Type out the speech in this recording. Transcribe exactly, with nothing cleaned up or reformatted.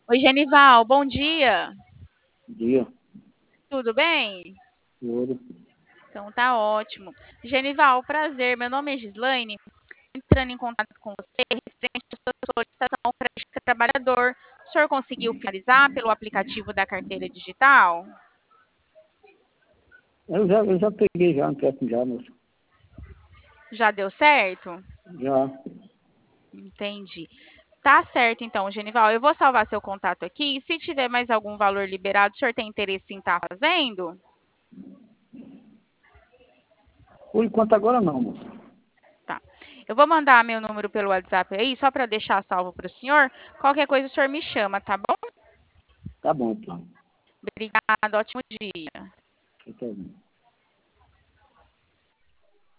Oi, Genival, bom dia. Dia, Tudo bem? ouro. Então tá ótimo. Genival, prazer. Meu nome é Gislaine. Entrando em contato com você referente à sua solicitação ao crédito trabalhador. O senhor conseguiu finalizar pelo aplicativo da carteira digital? Eu já, eu já peguei já, um crédito já, moço. Já deu certo? Já. Entendi. Tá certo, então, Genival. Eu vou salvar seu contato aqui. E se tiver mais algum valor liberado, o senhor tem interesse em estar fazendo? Por enquanto agora não, moço. Tá. Eu vou mandar meu número pelo WhatsApp aí, só para deixar salvo para o senhor. Qualquer coisa o senhor me chama, tá bom? Tá bom, então. Obrigada, ótimo dia. Tá bom.